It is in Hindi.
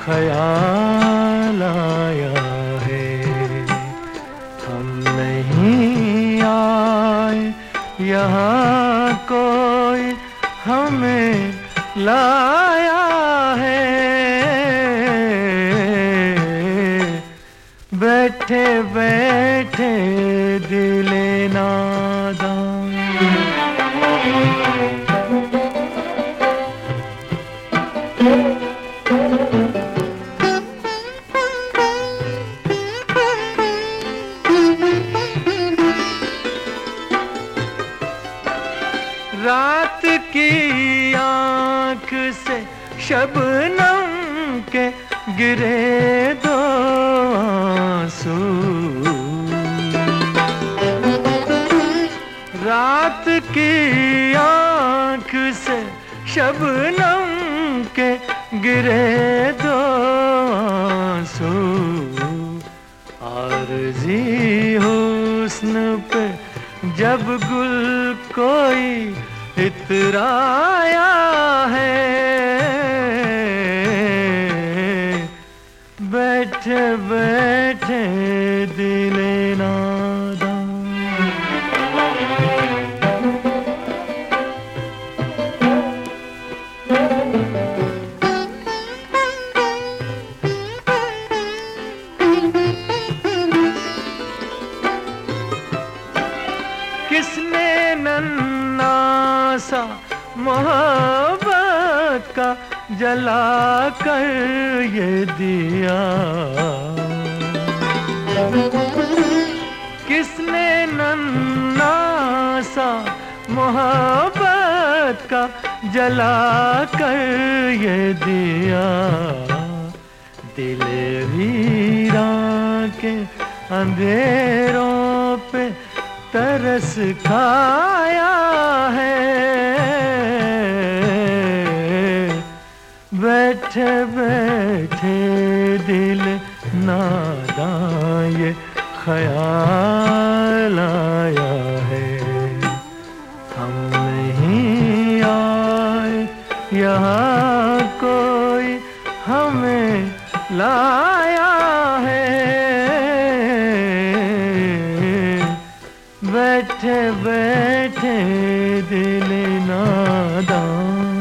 ख्याल आया है। हम नहीं आए यहाँ, कोई हमें लाया है। बैठे बैठे दिले नादां, रात की आँख से शबनम के गिरे दो आंसू। रात की आँख से शबनम के गिरे दो आंसू। आरज़ी हुस्न पे जब गुल कोई इतराया है। बैठे बैठे दिले नादां, किसने नन्ना सा मोहब्बत का जला कर ये दिया। किसने नन्ना सा मोहब्बत का जला कर ये दिया। दिल वीरा के अंधेरों पे तरस खाया है। बैठे बैठे दिल नादां ये ख्याल आया है। हम नहीं आए यहाँ, कोई हमें लाया है। बैठे बैठे दिल नादां।